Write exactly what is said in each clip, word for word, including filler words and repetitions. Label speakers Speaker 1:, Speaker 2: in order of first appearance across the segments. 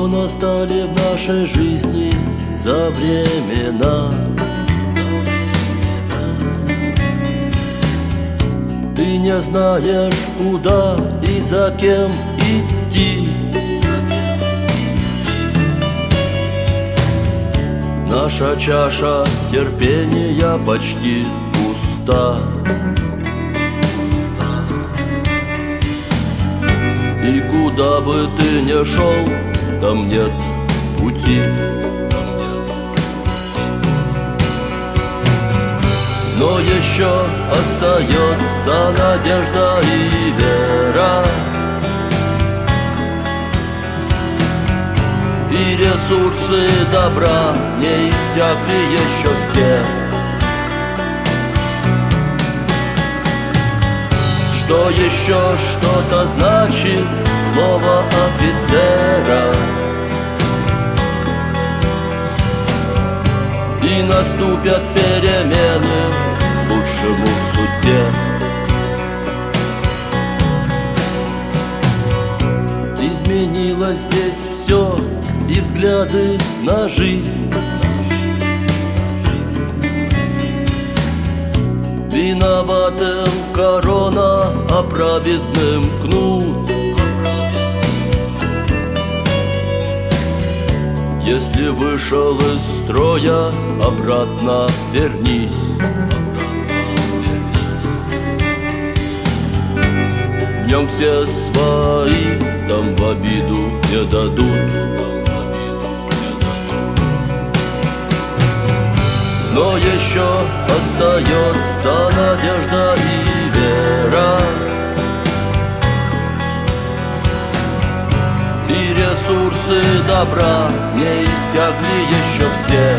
Speaker 1: что настали в нашей жизни за времена. Ты не знаешь, куда и за кем идти. Наша чаша терпения почти пуста. И куда бы ты ни шел, там нет пути. Но еще остается надежда и вера, и ресурсы добра не иссякли еще все. Что еще что-то значит слово офицера, и наступят перемены к лучшему в судьбе. Изменилось здесь все, и взгляды на жизнь. Виноватым корона, а праведным кнут. Если вышел из строя, обратно вернись. В нем все свои, там в обиду не дадут. Но еще остается надежда и вера, и ресурсы добра не иссякли еще все.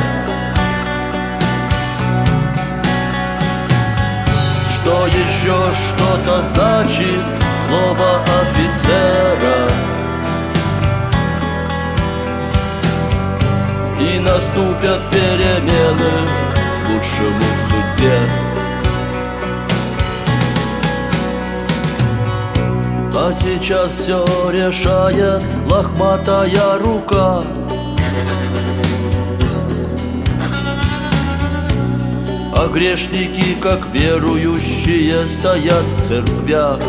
Speaker 1: Что еще что-то значит слово офицера, и наступят перемены к лучшему в судьбе. А сейчас все решает лохматая рука. А грешники, как верующие, стоят в церквях.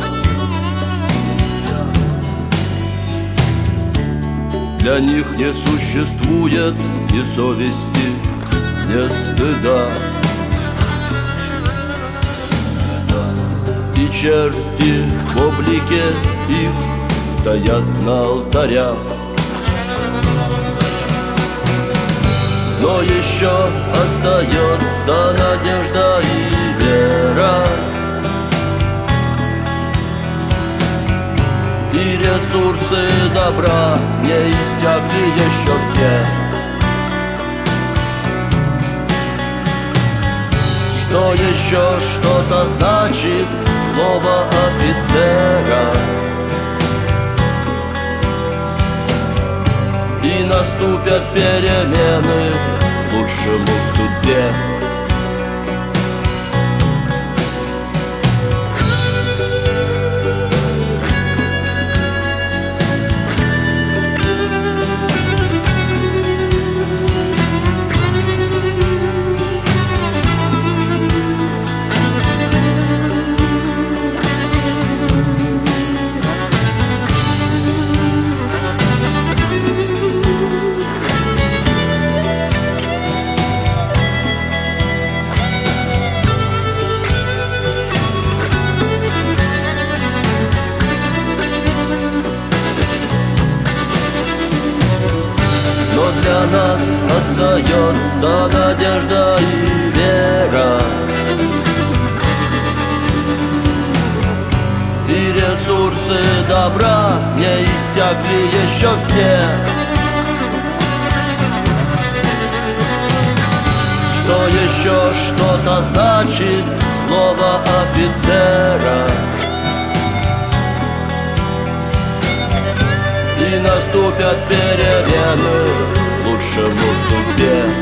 Speaker 1: Для них не существует ни совести, ни стыда. И черти в облике их стоят на алтарях. Но еще остается надежда и вера, и ресурсы добра не иссякли еще все. Что еще что-то значит слово офицера, и наступят перемены к лучшему в судьбе. Для нас остается надежда и вера, и ресурсы добра не иссякли еще все. Что еще что-то значит слово офицера, и наступят перемены к лучшему в судьбе.